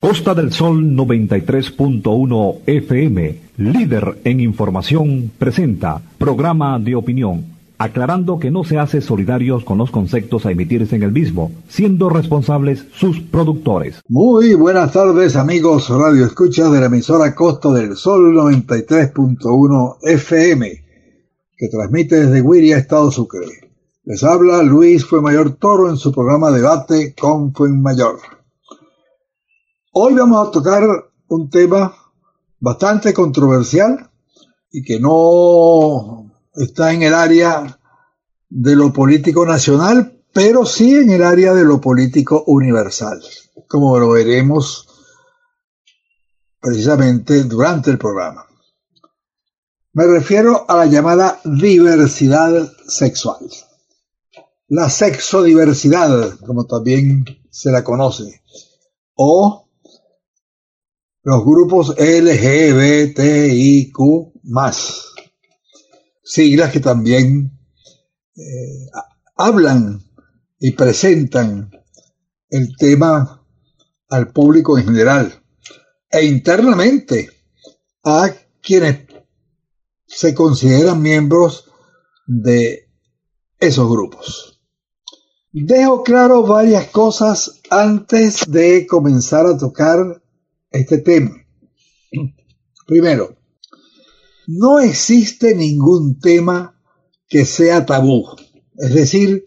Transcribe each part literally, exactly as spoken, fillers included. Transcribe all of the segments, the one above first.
Costa del Sol noventa y tres punto uno F M, líder en información, presenta programa de opinión, aclarando que no se hace solidarios con los conceptos a emitirse en el mismo, siendo responsables sus productores. Muy buenas tardes, amigos Radio Escuchas de la emisora Costa del Sol noventa y tres punto uno F M, que transmite desde Guiria, Estado Sucre. Les habla Luis Fuenmayor Toro en su programa Debate con Fuenmayor. Hoy vamos a tocar un tema bastante controversial y que no está en el área de lo político nacional, pero sí en el área de lo político universal, como lo veremos precisamente durante el programa. Me refiero a la llamada diversidad sexual, la sexodiversidad, como también se la conoce, o los grupos L G B T I Q más, siglas que también eh, hablan y presentan el tema al público en general e internamente a quienes se consideran miembros de esos grupos. Dejo claro varias cosas antes de comenzar a tocar este tema. Primero, no existe ningún tema que sea tabú. Es decir,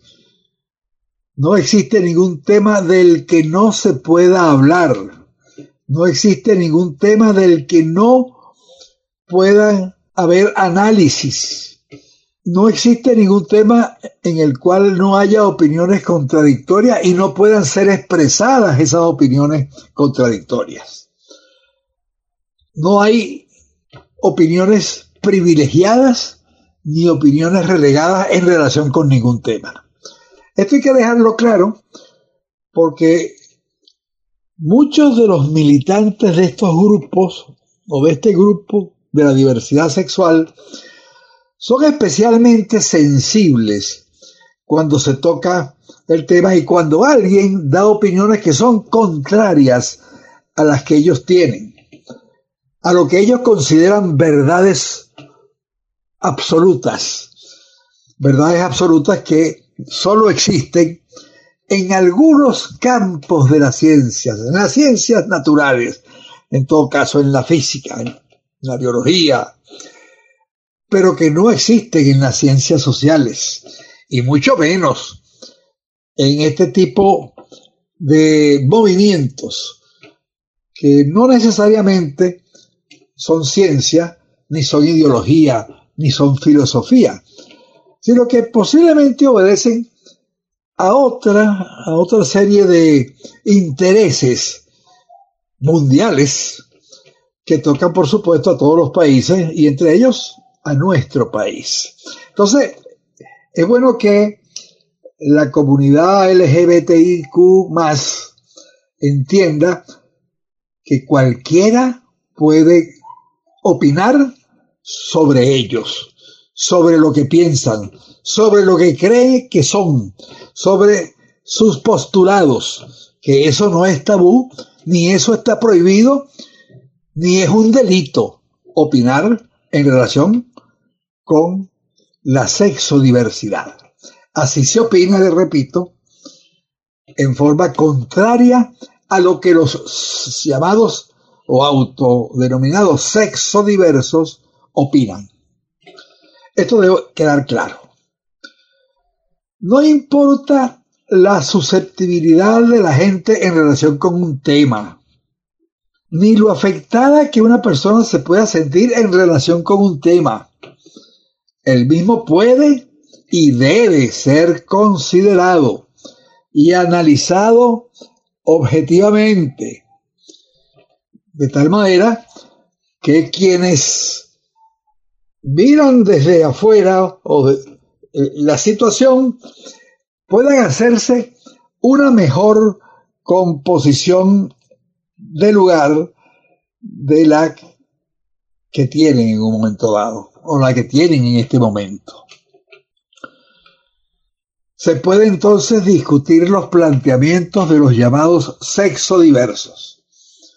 no existe ningún tema del que no se pueda hablar. No existe ningún tema del que no pueda haber análisis. No existe ningún tema en el cual no haya opiniones contradictorias y no puedan ser expresadas esas opiniones contradictorias. No hay opiniones privilegiadas ni opiniones relegadas en relación con ningún tema. Esto hay que dejarlo claro porque muchos de los militantes de estos grupos o de este grupo de la diversidad sexual son especialmente sensibles cuando se toca el tema y cuando alguien da opiniones que son contrarias a las que ellos tienen, a lo que ellos consideran verdades absolutas, verdades absolutas que solo existen en algunos campos de las ciencias, en las ciencias naturales, en todo caso en la física, en la biología, pero que no existen en las ciencias sociales, y mucho menos en este tipo de movimientos que no necesariamente son ciencia, ni son ideología, ni son filosofía, sino que posiblemente obedecen a otra, a otra serie de intereses mundiales que tocan, por supuesto, a todos los países y entre ellos a nuestro país. Entonces, es bueno que la comunidad L G B T I Q más entienda que cualquiera puede opinar sobre ellos, sobre lo que piensan, sobre lo que cree que son, sobre sus postulados, que eso no es tabú, ni eso está prohibido, ni es un delito opinar en relación con la sexodiversidad. Así se opina, le repito, en forma contraria a lo que los llamados o autodenominados sexodiversos opinan. Esto debe quedar claro. No importa la susceptibilidad de la gente en relación con un tema, ni lo afectada que una persona se pueda sentir en relación con un tema. El mismo puede y debe ser considerado y analizado objetivamente, de tal manera que quienes miran desde afuera o de, eh, la situación puedan hacerse una mejor composición de lugar de la que tienen en un momento dado o la que tienen en este momento. Se puede entonces discutir los planteamientos de los llamados sexodiversos.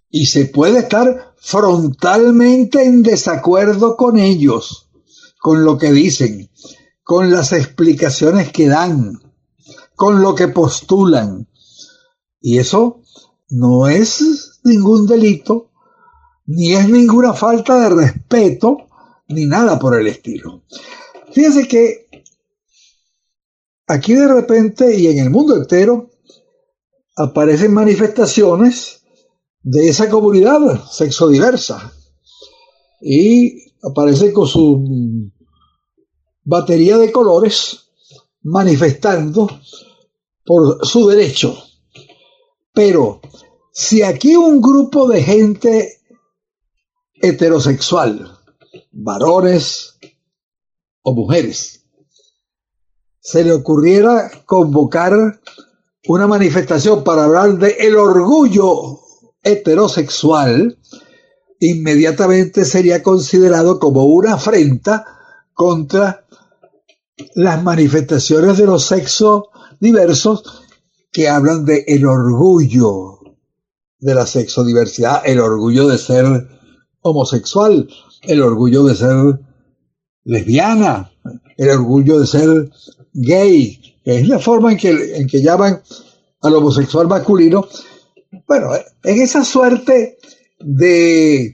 y se puede estar frontalmente en desacuerdo con ellos, con lo que dicen, con las explicaciones que dan, con lo que postulan. Y eso no es ningún delito, ni es ninguna falta de respeto, ni nada por el estilo. Fíjense que aquí de repente y en el mundo entero aparecen manifestaciones de esa comunidad sexodiversa y aparecen con su batería de colores manifestando por su derecho. Pero si aquí un grupo de gente heterosexual, varones o mujeres, se le ocurriera convocar una manifestación para hablar de el orgullo heterosexual, inmediatamente sería considerado como una afrenta contra las manifestaciones de los sexos diversos que hablan de el orgullo de la sexodiversidad, el orgullo de ser homosexual, el orgullo de ser lesbiana, el orgullo de ser gay, que es la forma en que, en que llaman al homosexual masculino. Bueno, en esa suerte de,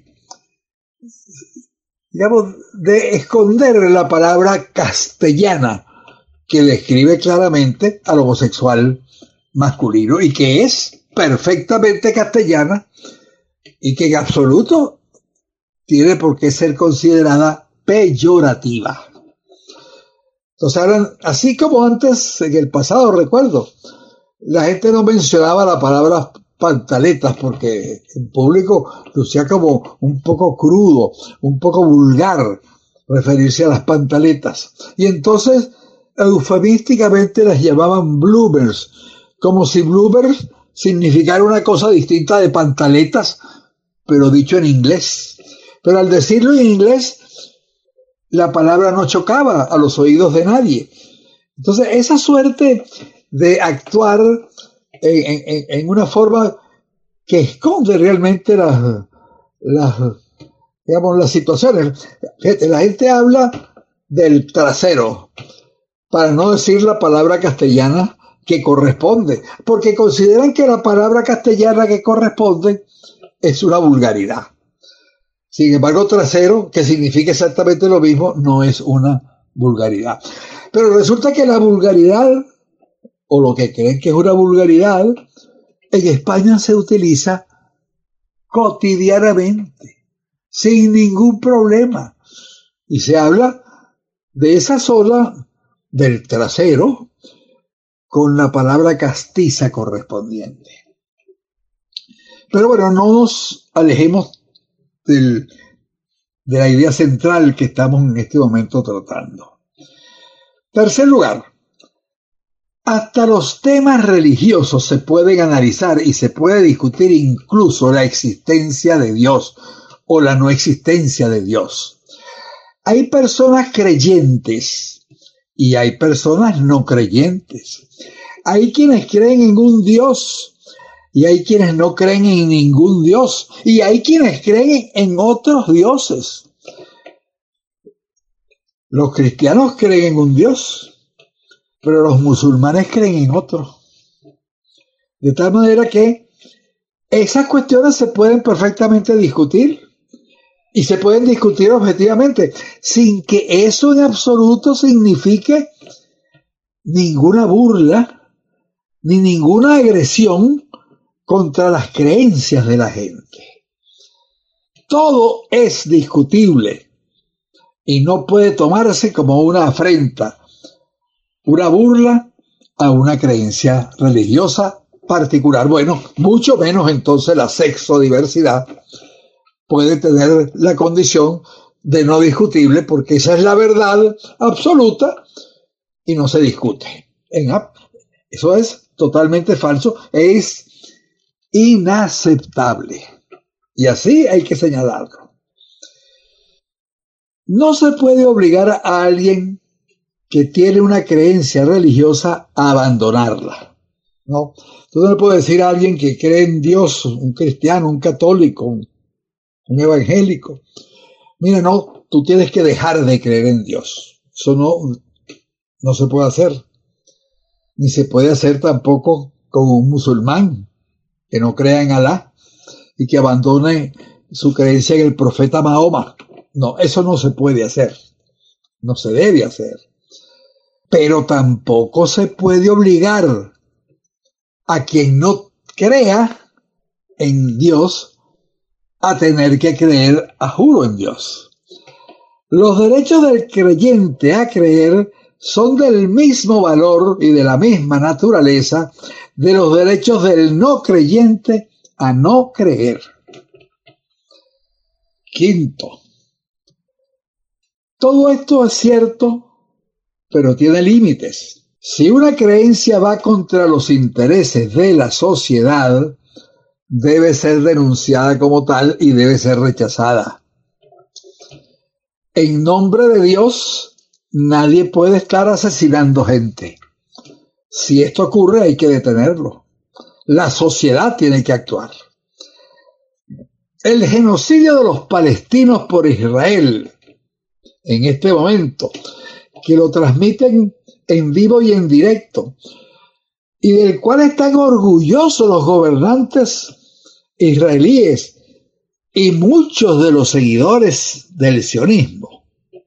digamos, de esconder la palabra castellana que describe claramente al homosexual masculino y que es perfectamente castellana y que en absoluto tiene por qué ser considerada peyorativa. Entonces, ahora, así como antes, en el pasado, recuerdo, la gente no mencionaba la palabra pantaletas porque en público lucía como un poco crudo, un poco vulgar referirse a las pantaletas. Y entonces, eufemísticamente las llamaban bloomers, como si bloomers significara una cosa distinta de pantaletas, pero dicho en inglés. Pero al decirlo en inglés, la palabra no chocaba a los oídos de nadie. Entonces, esa suerte de actuar en, en, en una forma que esconde realmente las, las, digamos, las situaciones. Fíjate, la gente habla del trasero, para no decir la palabra castellana que corresponde, porque consideran que la palabra castellana que corresponde es una vulgaridad. Sin embargo, trasero, que significa exactamente lo mismo, no es una vulgaridad. Pero resulta que la vulgaridad, o lo que creen que es una vulgaridad, en España se utiliza cotidianamente, sin ningún problema. Y se habla de esa sola, del trasero, con la palabra castiza correspondiente. Pero bueno, no nos alejemos del, de la idea central que estamos en este momento tratando. Tercer lugar, hasta los temas religiosos se pueden analizar y se puede discutir incluso la existencia de Dios o la no existencia de Dios. Hay personas creyentes y hay personas no creyentes. Hay quienes creen en un Dios y hay quienes no creen en ningún Dios y hay quienes creen en otros dioses. Los cristianos creen en un Dios, pero los musulmanes creen en otro. De tal manera que esas cuestiones se pueden perfectamente discutir y se pueden discutir objetivamente, sin que eso en absoluto signifique ninguna burla ni ninguna agresión contra las creencias de la gente. Todo es discutible y no puede tomarse como una afrenta, una burla a una creencia religiosa particular. Bueno, mucho menos entonces la sexodiversidad puede tener la condición de no discutible, porque esa es la verdad absoluta y no se discute. Eso es totalmente falso, es inaceptable. Y así hay que señalarlo. No se puede obligar a alguien que tiene una creencia religiosa a abandonarla. ¿no? Tú no le puedes decir a alguien que cree en Dios, un cristiano, un católico, un, un evangélico, mira, no, tú tienes que dejar de creer en Dios. Eso no, no se puede hacer. Ni se puede hacer tampoco con un musulmán que no crea en Alá y que abandone su creencia en el profeta Mahoma. No, eso no se puede hacer. No se debe hacer. Pero tampoco se puede obligar a quien no crea en Dios a tener que creer a juro en Dios. Los derechos del creyente a creer son del mismo valor y de la misma naturaleza de los derechos del no creyente a no creer. Quinto, todo esto es cierto, pero tiene límites. Si una creencia va contra los intereses de la sociedad, debe ser denunciada como tal y debe ser rechazada. En nombre de Dios, nadie puede estar asesinando gente. Si esto ocurre, hay que detenerlo. La sociedad tiene que actuar. El genocidio de los palestinos por Israel, en este momento, que lo transmiten en vivo y en directo, y del cual están orgullosos los gobernantes israelíes y muchos de los seguidores del sionismo.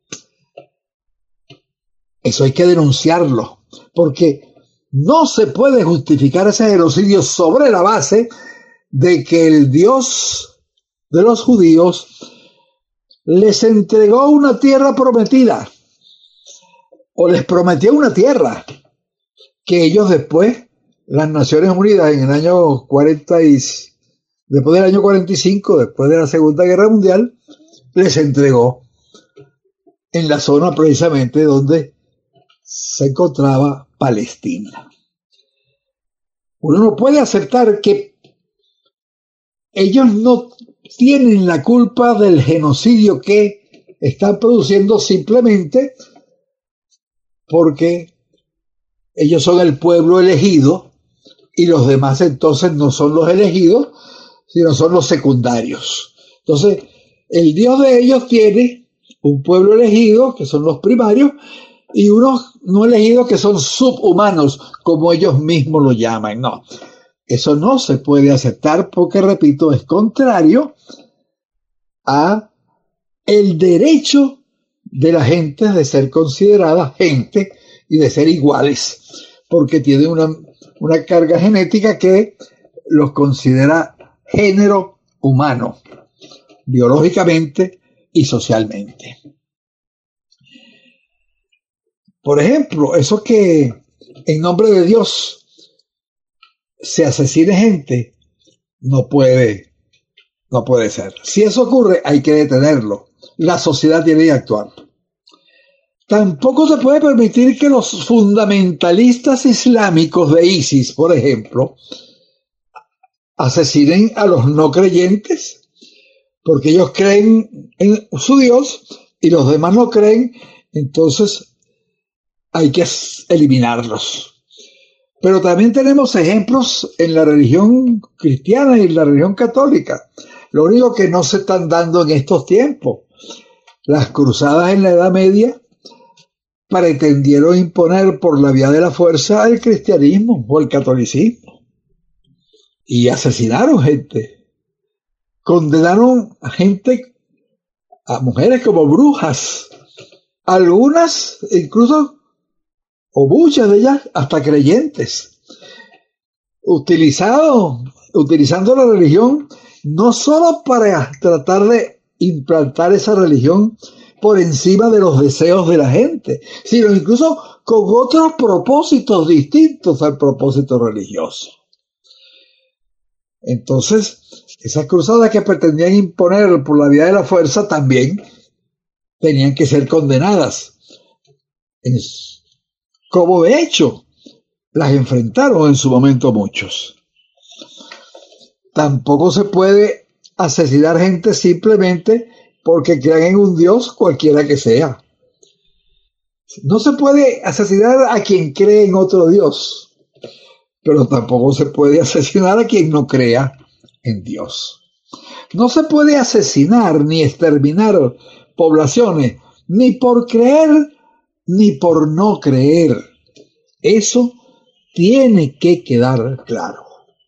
Eso hay que denunciarlo, porque no se puede justificar ese genocidio sobre la base de que el Dios de los judíos les entregó una tierra prometida, o les prometió una tierra, que ellos después, las Naciones Unidas en el año cuarenta y, después del año cuarenta y cinco, después de la Segunda Guerra Mundial, les entregó en la zona precisamente donde se encontraba Palestina. Uno no puede aceptar que ellos no tienen la culpa del genocidio que están produciendo simplemente porque ellos son el pueblo elegido y los demás entonces no son los elegidos, sino son los secundarios. Entonces, el Dios de ellos tiene un pueblo elegido, que son los primarios, y unos no elegidos que son subhumanos, como ellos mismos lo llaman. No, eso no se puede aceptar porque, repito, es contrario a el derecho de la gente de ser considerada gente y de ser iguales, porque tiene una, una carga genética que los considera género humano, biológicamente y socialmente. Por ejemplo, eso que en nombre de Dios se asesine gente, no puede, no puede ser. Si eso ocurre, hay que detenerlo. La sociedad tiene que actuar. Tampoco se puede permitir que los fundamentalistas islámicos de ISIS, por ejemplo, asesinen a los no creyentes, porque ellos creen en su Dios y los demás no creen, entonces hay que eliminarlos. Pero también tenemos ejemplos en la religión cristiana y en la religión católica. Lo único que no se están dando en estos tiempos. Las cruzadas en la Edad Media pretendieron imponer por la vía de la fuerza el cristianismo o el catolicismo. Y asesinaron gente. Condenaron a gente, a mujeres como brujas. Algunas incluso, o muchas de ellas, hasta creyentes, utilizado, utilizando la religión no solo para tratar de implantar esa religión por encima de los deseos de la gente, sino incluso con otros propósitos distintos al propósito religioso. Entonces, esas cruzadas que pretendían imponer por la vía de la fuerza también tenían que ser condenadas. Como de hecho las enfrentaron en su momento muchos. Tampoco se puede asesinar gente simplemente porque crean en un Dios cualquiera que sea. No se puede asesinar a quien cree en otro Dios. pero tampoco se puede asesinar a quien no crea en Dios. No se puede asesinar ni exterminar poblaciones, ni por creer ni por no creer. Eso tiene que quedar claro.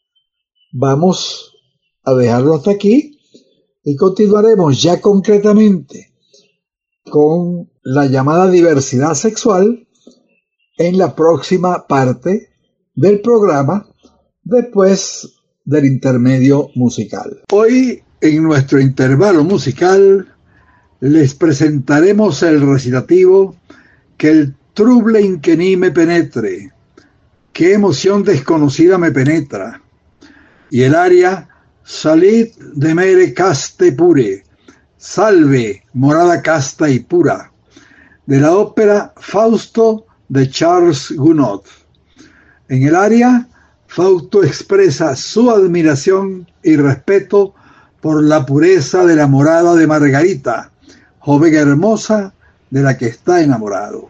Vamos a dejarlo hasta aquí y continuaremos ya concretamente con la llamada diversidad sexual en la próxima parte del programa, después del intermedio musical. Hoy, en nuestro intervalo musical, les presentaremos el recitativo Que el trublein que ni me penetre, qué emoción desconocida me penetra, y el aria Salid de mere caste pure, salve, morada casta y pura, de la ópera Fausto de Charles Gounod. En el aria, Fausto expresa su admiración y respeto por la pureza de la morada de Margarita, joven hermosa de la que está enamorado.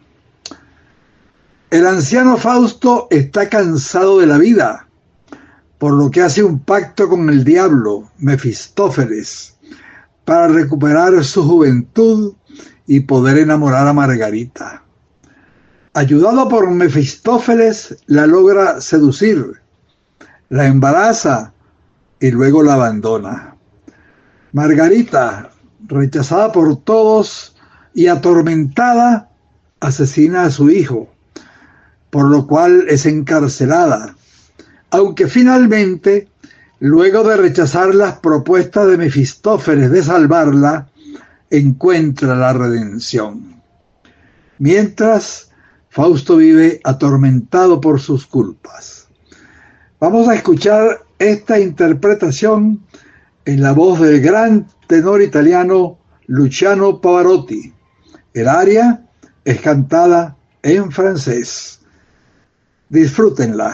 El anciano Fausto está cansado de la vida, por lo que hace un pacto con el diablo, Mefistófeles, para recuperar su juventud y poder enamorar a Margarita. Ayudado por Mefistófeles, la logra seducir, la embaraza y luego la abandona. Margarita, rechazada por todos y atormentada, asesina a su hijo, por lo cual es encarcelada, aunque finalmente, luego de rechazar las propuestas de Mefistófeles de salvarla, encuentra la redención. Mientras, Fausto vive atormentado por sus culpas. Vamos a escuchar esta interpretación en la voz del gran tenor italiano Luciano Pavarotti. El aria es cantada en francés. Disfrútenla.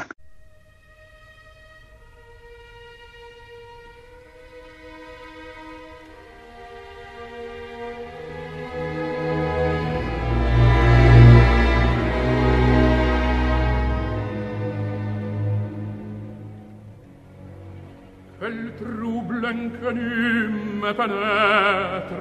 Quel trouble inconnu me pénètre,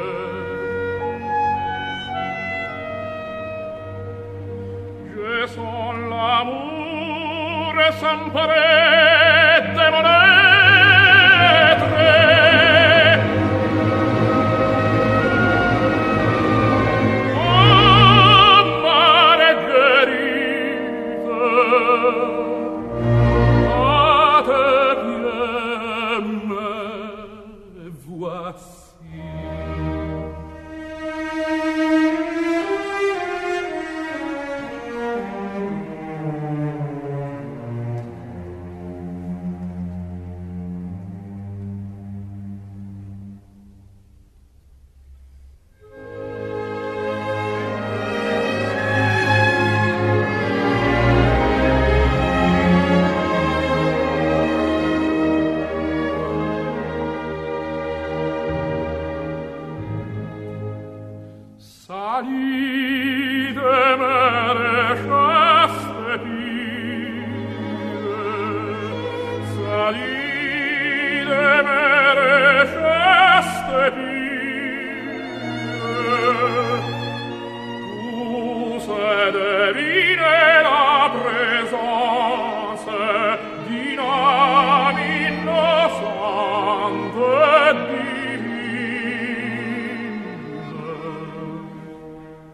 je sens l'amour s'emparer de mon être. Oh, Marguerite, à tes pieds me voici. Salid de mere chaste pure, salid de mere chaste pure, où se devine la présence d'une âme innocente divine.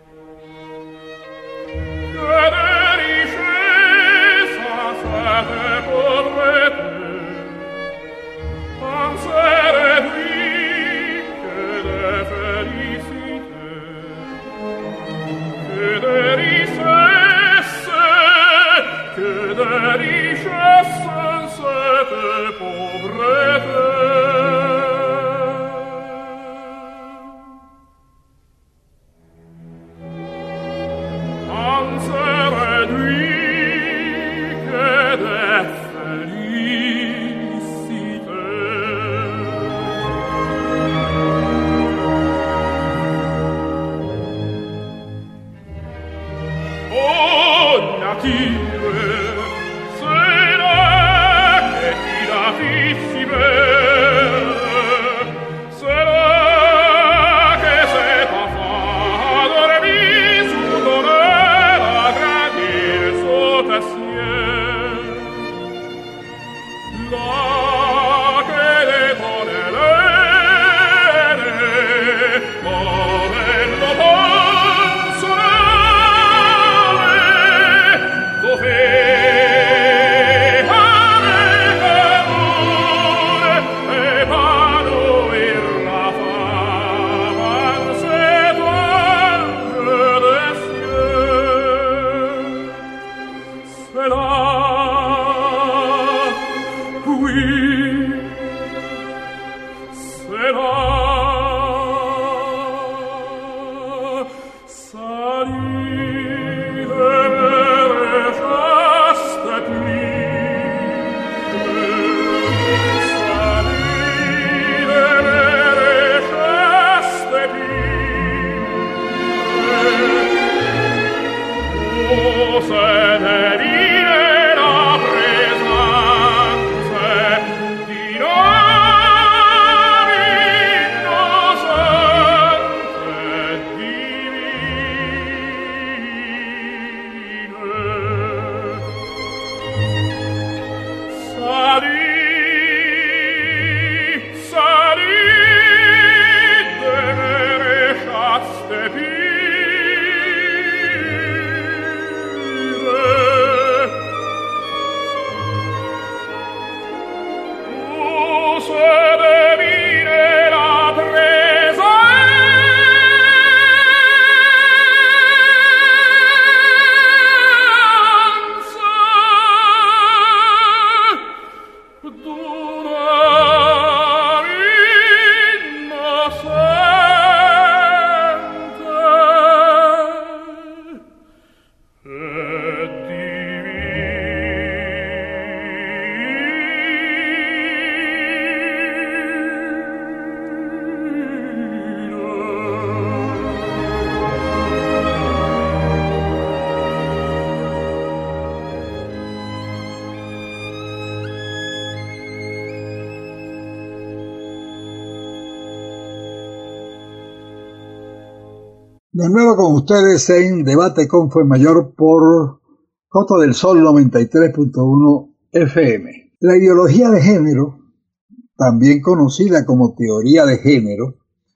De nuevo con ustedes en Debate con Fuenmayor por Costa del Sol noventa y tres punto uno F M. La ideología de género, también conocida como teoría de género,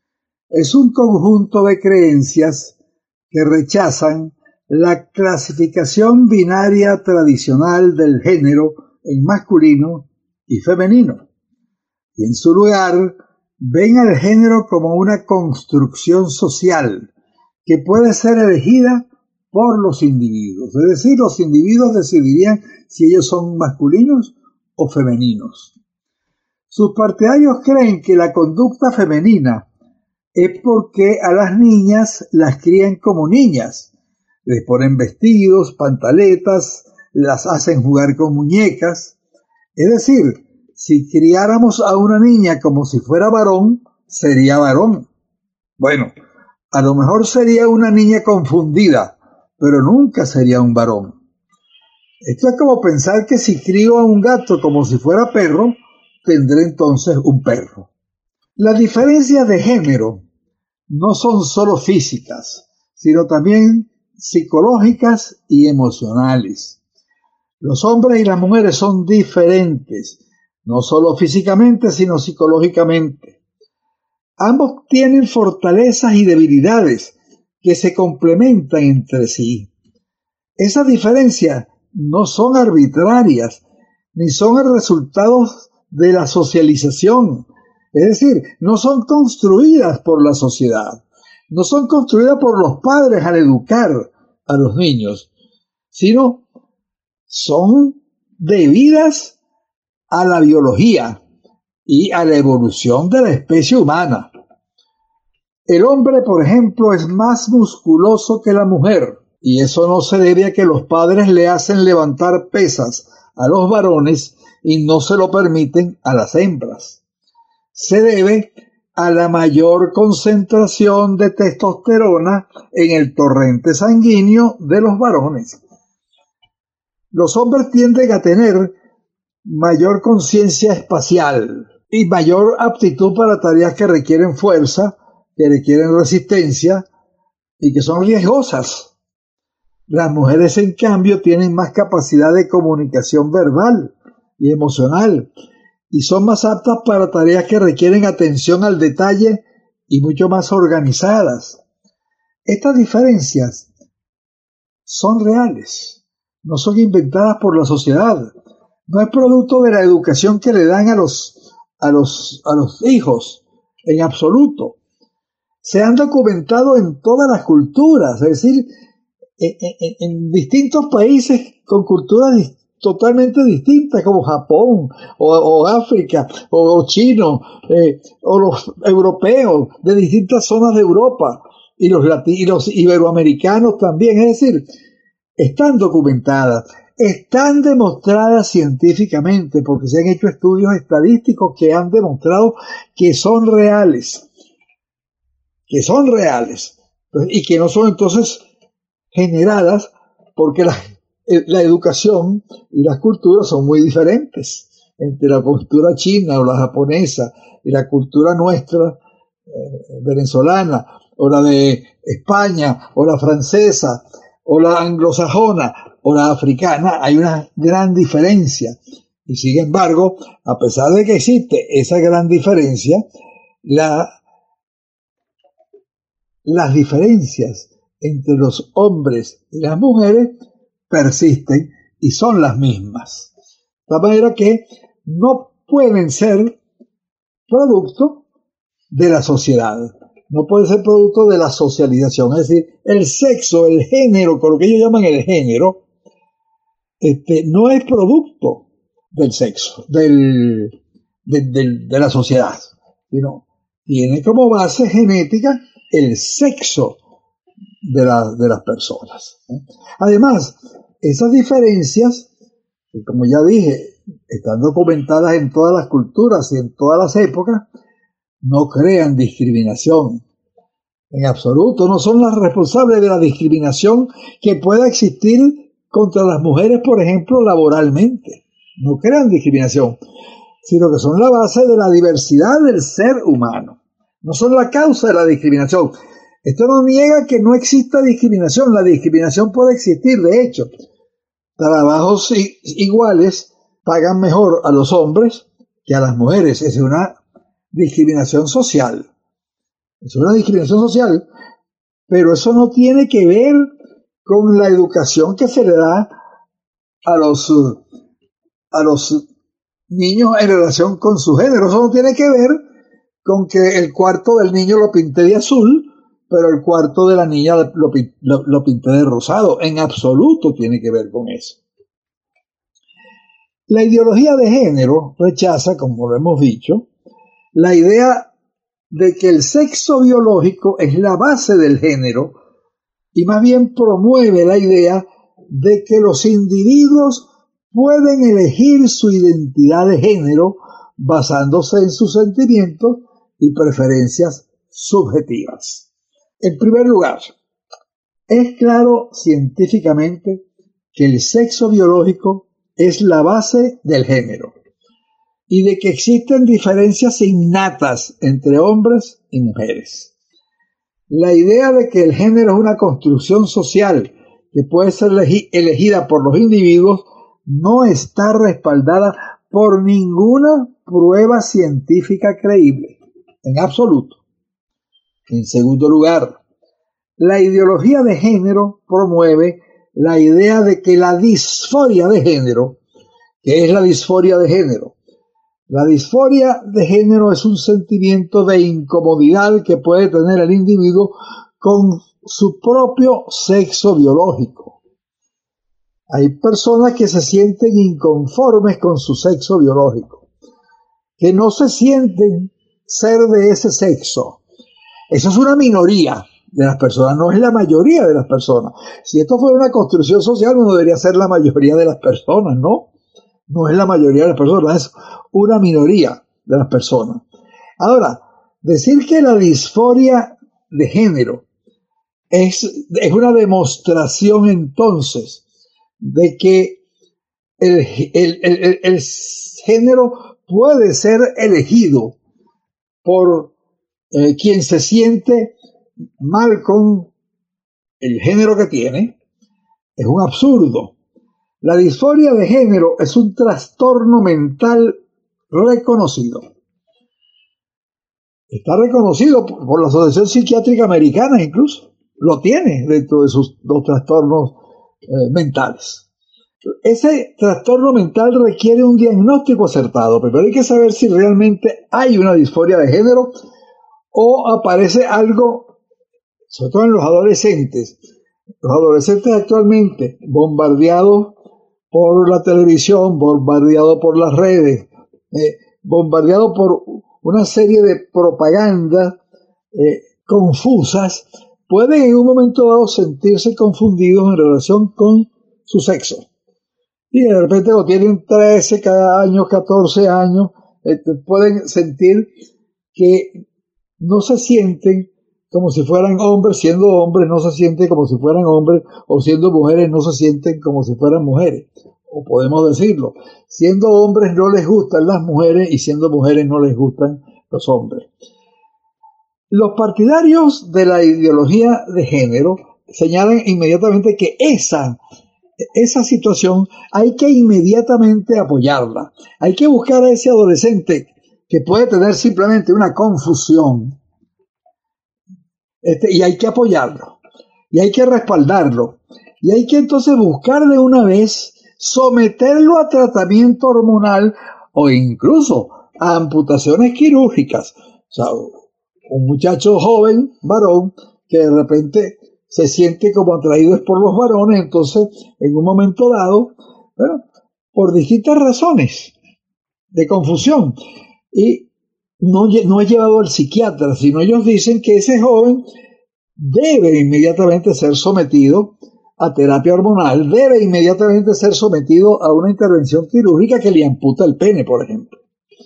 es un conjunto de creencias que rechazan la clasificación binaria tradicional del género en masculino y femenino, y en su lugar ven al género como una construcción social que puede ser elegida por los individuos. Es decir, los individuos decidirían si ellos son masculinos o femeninos. Sus partidarios creen que la conducta femenina es porque a las niñas las crían como niñas. Les ponen vestidos, pantaletas, las hacen jugar con muñecas. Es decir, si criáramos a una niña como si fuera varón, sería varón. Bueno, a lo mejor sería una niña confundida, pero nunca sería un varón. Esto es como pensar que si crío a un gato como si fuera perro, tendré entonces un perro. Las diferencias de género no son solo físicas, sino también psicológicas y emocionales. Los hombres y las mujeres son diferentes, no solo físicamente, sino psicológicamente. Ambos tienen fortalezas y debilidades que se complementan entre sí. Esas diferencias no son arbitrarias, ni son el resultado de la socialización. Es decir, no son construidas por la sociedad, no son construidas por los padres al educar a los niños, sino son debidas a la biología y a la evolución de la especie humana. El hombre, por ejemplo, es más musculoso que la mujer, y eso no se debe a que los padres le hacen levantar pesas a los varones y no se lo permiten a las hembras. Se debe a la mayor concentración de testosterona en el torrente sanguíneo de los varones. Los hombres tienden a tener mayor conciencia espacial y mayor aptitud para tareas que requieren fuerza, que requieren resistencia y que son riesgosas. Las mujeres, en cambio, tienen más capacidad de comunicación verbal y emocional y son más aptas para tareas que requieren atención al detalle y mucho más organizadas. Estas diferencias son reales, no son inventadas por la sociedad. No es producto de la educación que le dan a los, a los, a los hijos, en absoluto. Se han documentado en todas las culturas, es decir, en, en, en distintos países con culturas totalmente distintas, como Japón, o, o África, o, o chino, eh, o los europeos de distintas zonas de Europa, y los, lati- y los iberoamericanos también. Es decir, están documentadas, están demostradas científicamente, porque se han hecho estudios estadísticos que han demostrado que son reales, que son reales, y que no son entonces generadas porque la, la educación y las culturas son muy diferentes entre la cultura china o la japonesa y la cultura nuestra eh, venezolana, o la de España, o la francesa, o la anglosajona, o la africana. Hay una gran diferencia. Y sin embargo, a pesar de que existe esa gran diferencia, la, las diferencias entre los hombres y las mujeres persisten y son las mismas. De manera que no pueden ser producto de la sociedad, no puede ser producto de la socialización. Es decir, el sexo, el género, con lo que ellos llaman el género, este, no es producto del sexo, del, de, de, de la sociedad, sino tiene como base genética el sexo de, la, de las personas. Además, esas diferencias, que como ya dije, están documentadas en todas las culturas y en todas las épocas, no crean discriminación. En absoluto, no son las responsables de la discriminación que pueda existir contra las mujeres, por ejemplo, laboralmente. No crean discriminación, sino que son la base de la diversidad del ser humano. No son la causa de la discriminación. Esto no niega que no exista discriminación. La discriminación puede existir, de hecho. Trabajos iguales pagan mejor a los hombres que a las mujeres. Es una discriminación social. Es una discriminación social, pero eso no tiene que ver con la educación que se le da a los, a los niños en relación con su género. Eso no tiene que ver con que el cuarto del niño lo pinté de azul, pero el cuarto de la niña lo, lo, lo pinté de rosado. En absoluto tiene que ver con eso. La ideología de género rechaza, como lo hemos dicho, la idea de que el sexo biológico es la base del género, y más bien promueve la idea de que los individuos pueden elegir su identidad de género basándose en sus sentimientos y preferencias subjetivas. En primer lugar, es claro científicamente que el sexo biológico es la base del género y de que existen diferencias innatas entre hombres y mujeres. La idea de que el género es una construcción social que puede ser elegida por los individuos no está respaldada por ninguna prueba científica creíble, en absoluto. En segundo lugar, la ideología de género promueve la idea de que la disforia de género, ¿qué es la disforia de género? La disforia de género es un sentimiento de incomodidad que puede tener el individuo con su propio sexo biológico. Hay personas que se sienten inconformes con su sexo biológico, que no se sienten ser de ese sexo. Eso es una minoría de las personas, no es la mayoría de las personas. Si esto fuera una construcción social, no debería ser la mayoría de las personas, ¿no? No es la mayoría de las personas, es una minoría de las personas. Ahora, decir que la disforia de género es, es una demostración entonces de que el, el, el, el género puede ser elegido por eh, quien se siente mal con el género que tiene, es un absurdo. La disforia de género es un trastorno mental reconocido. Está reconocido por la Asociación Psiquiátrica Americana, incluso. Lo tiene dentro de sus dos trastornos eh, mentales. Ese trastorno mental requiere un diagnóstico acertado. Primero hay que saber si realmente hay una disforia de género o aparece algo, sobre todo en los adolescentes. Los adolescentes actualmente bombardeados por la televisión, bombardeado por las redes, eh, bombardeado por una serie de propaganda eh, confusas, pueden en un momento dado sentirse confundidos en relación con su sexo. Y de repente lo tienen trece cada año, catorce años, eh, pueden sentir que no se sienten como si fueran hombres, siendo hombres no se sienten como si fueran hombres, o siendo mujeres no se sienten como si fueran mujeres. O podemos decirlo, siendo hombres no les gustan las mujeres y siendo mujeres no les gustan los hombres. Los partidarios de la ideología de género señalan inmediatamente que esa, esa situación hay que inmediatamente apoyarla. Hay que buscar a ese adolescente que puede tener simplemente una confusión, este, y hay que apoyarlo, y hay que respaldarlo, y hay que entonces buscar de una vez someterlo a tratamiento hormonal o incluso a amputaciones quirúrgicas. O sea, un muchacho joven, varón, que de repente se siente como atraído por los varones, entonces en un momento dado, bueno, por distintas razones de confusión, y no, no es llevado al psiquiatra, sino ellos dicen que ese joven debe inmediatamente ser sometido a terapia hormonal, debe inmediatamente ser sometido a una intervención quirúrgica que le amputa el pene, por ejemplo.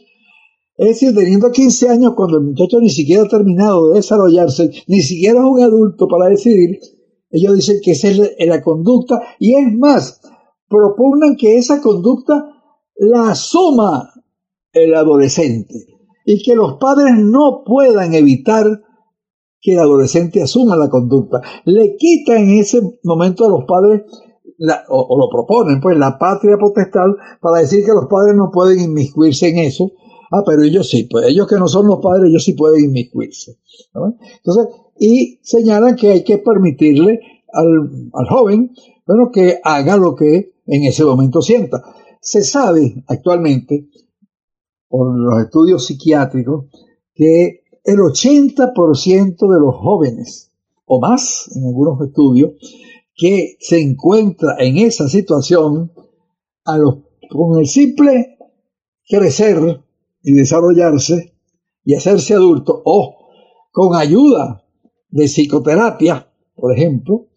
Es decir, teniendo quince años, cuando el muchacho ni siquiera ha terminado de desarrollarse, ni siquiera es un adulto para decidir, ellos dicen que esa es la conducta, y es más, propugnan que esa conducta la asuma el adolescente, y que los padres no puedan evitar que el adolescente asuma la conducta. Le quitan en ese momento a los padres, la, o, o lo proponen, pues, la patria potestad, para decir que los padres no pueden inmiscuirse en eso. Ah, pero ellos sí, pues ellos que no son los padres, ellos sí pueden inmiscuirse, ¿no? Entonces, y señalan que hay que permitirle al, al joven, bueno, que haga lo que en ese momento sienta. Se sabe actualmente, por los estudios psiquiátricos, que el ochenta por ciento de los jóvenes, o más en algunos estudios, que se encuentra en esa situación, a los, con el simple crecer y desarrollarse y hacerse adulto, o con ayuda de psicoterapia, por ejemplo,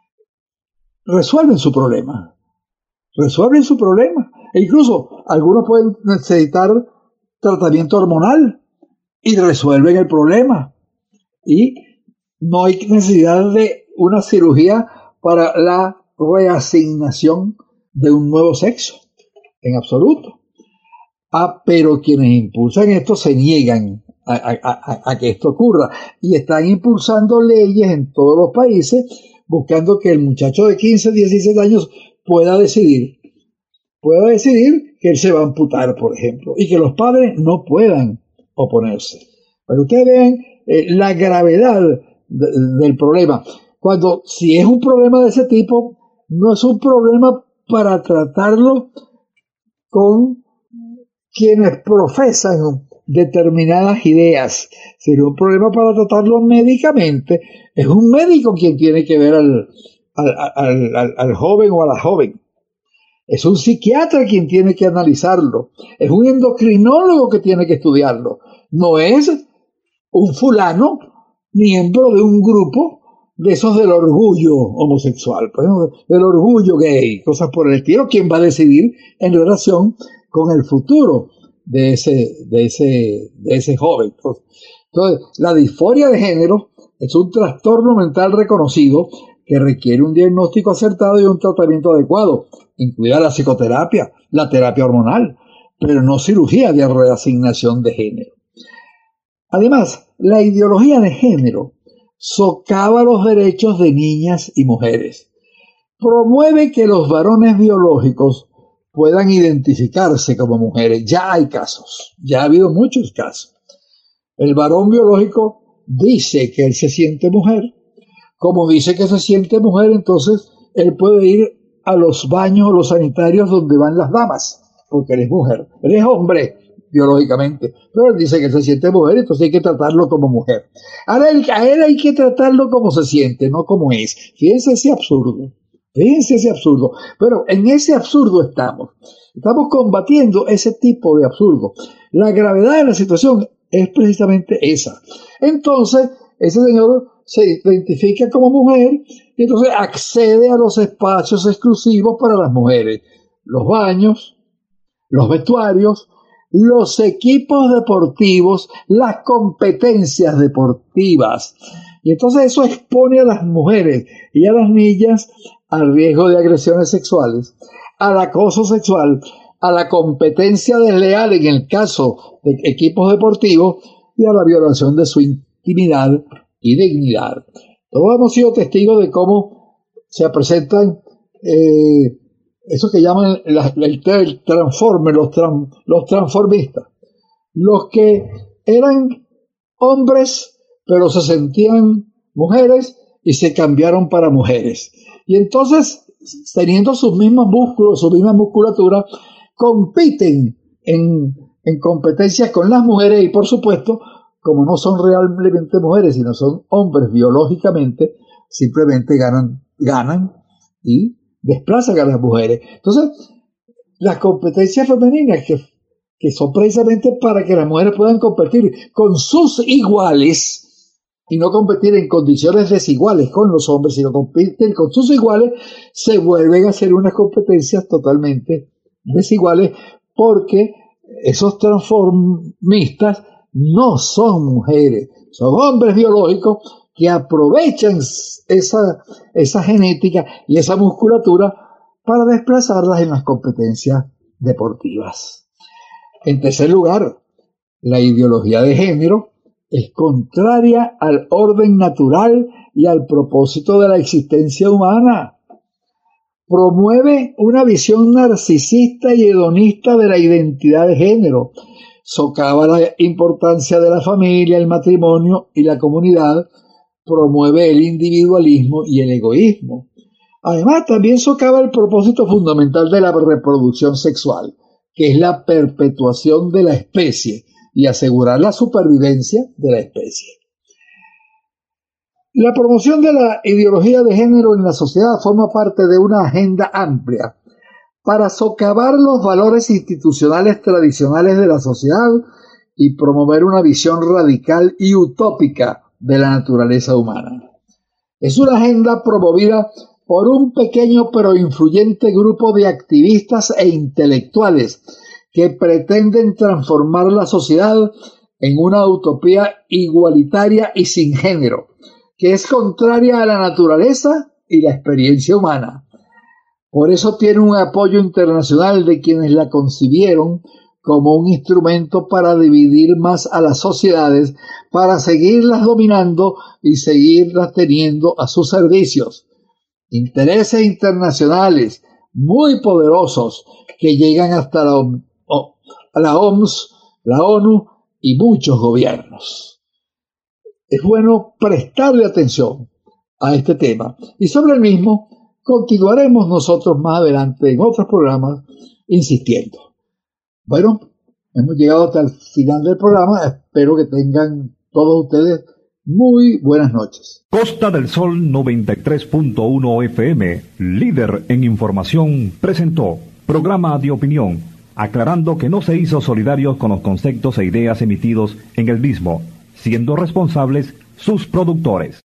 resuelven su problema. Resuelven su problema. E incluso algunos pueden necesitar tratamiento hormonal y resuelven el problema. Y no hay necesidad de una cirugía para la reasignación de un nuevo sexo, en absoluto. Ah, pero quienes impulsan esto se niegan a, a, a, a que esto ocurra y están impulsando leyes en todos los países buscando que el muchacho de quince, dieciséis años pueda decidir, pueda decidir que él se va a amputar, por ejemplo, y que los padres no puedan oponerse. Para que ustedes vean eh, la gravedad de, del problema. Cuando, si es un problema de ese tipo, no es un problema para tratarlo con quienes profesan determinadas ideas, sino un problema para tratarlo médicamente. Es un médico quien tiene que ver al, al, al, al, al joven o a la joven. Es un psiquiatra quien tiene que analizarlo. Es un endocrinólogo que tiene que estudiarlo. No es un fulano, miembro de un grupo de esos del orgullo homosexual, pues, del orgullo gay, cosas por el estilo, quien va a decidir en relación con el futuro de ese, de ese, de ese joven. Entonces, la disforia de género es un trastorno mental reconocido que requiere un diagnóstico acertado y un tratamiento adecuado, incluida la psicoterapia, la terapia hormonal, pero no cirugía de reasignación de género. Además, la ideología de género socava los derechos de niñas y mujeres, promueve que los varones biológicos puedan identificarse como mujeres. Ya hay casos, ya ha habido muchos casos. El varón biológico dice que él se siente mujer. Como dice que se siente mujer, entonces él puede ir a los baños o los sanitarios donde van las damas, porque él es mujer. Él es hombre biológicamente, pero él dice que se siente mujer, entonces hay que tratarlo como mujer. Ahora a él hay que tratarlo como se siente, no como es. Fíjense ese absurdo. Fíjense ese absurdo. Pero en ese absurdo estamos. Estamos combatiendo ese tipo de absurdo. La gravedad de la situación es precisamente esa. Entonces, ese señor se identifica como mujer y entonces accede a los espacios exclusivos para las mujeres. Los baños, los vestuarios, los equipos deportivos, las competencias deportivas. Y entonces eso expone a las mujeres y a las niñas al riesgo de agresiones sexuales, al acoso sexual, a la competencia desleal en el caso de equipos deportivos y a la violación de su intimidad y dignidad. Todos hemos sido testigos de cómo se presentan eh, eso que llaman la, la, el transforme, los, tran, los transformistas, los que eran hombres pero se sentían mujeres y se cambiaron para mujeres. Y entonces, teniendo sus mismos músculos, su misma musculatura, compiten en, en competencias con las mujeres y, por supuesto, como no son realmente mujeres, sino son hombres biológicamente, simplemente ganan, ganan y desplazan a las mujeres. Entonces, las competencias femeninas que, que son precisamente para que las mujeres puedan competir con sus iguales y no competir en condiciones desiguales con los hombres, sino competir con sus iguales, se vuelven a hacer unas competencias totalmente desiguales porque esos transformistas no son mujeres, son hombres biológicos que aprovechan esa, esa genética y esa musculatura para desplazarlas en las competencias deportivas. En tercer lugar, la ideología de género es contraria al orden natural y al propósito de la existencia humana. Promueve una visión narcisista y hedonista de la identidad de género. Socava la importancia de la familia, el matrimonio y la comunidad. Promueve el individualismo y el egoísmo. Además, también socava el propósito fundamental de la reproducción sexual, que es la perpetuación de la especie y asegurar la supervivencia de la especie. La promoción de la ideología de género en la sociedad forma parte de una agenda amplia para socavar los valores institucionales tradicionales de la sociedad y promover una visión radical y utópica de la naturaleza humana. Es una agenda promovida por un pequeño pero influyente grupo de activistas e intelectuales que pretenden transformar la sociedad en una utopía igualitaria y sin género, que es contraria a la naturaleza y la experiencia humana. Por eso tiene un apoyo internacional de quienes la concibieron como un instrumento para dividir más a las sociedades, para seguirlas dominando y seguirlas teniendo a sus servicios. Intereses internacionales muy poderosos que llegan hasta la a la O M S, la ONU y muchos gobiernos. Es bueno prestarle atención a este tema y sobre el mismo continuaremos nosotros más adelante en otros programas insistiendo. Bueno, hemos llegado hasta el final del programa. Espero que tengan todos ustedes muy buenas noches. Costa del Sol noventa y tres punto uno F M, líder en información, presentó programa de opinión, aclarando que no se hizo solidarios con los conceptos e ideas emitidos en el mismo, siendo responsables sus productores.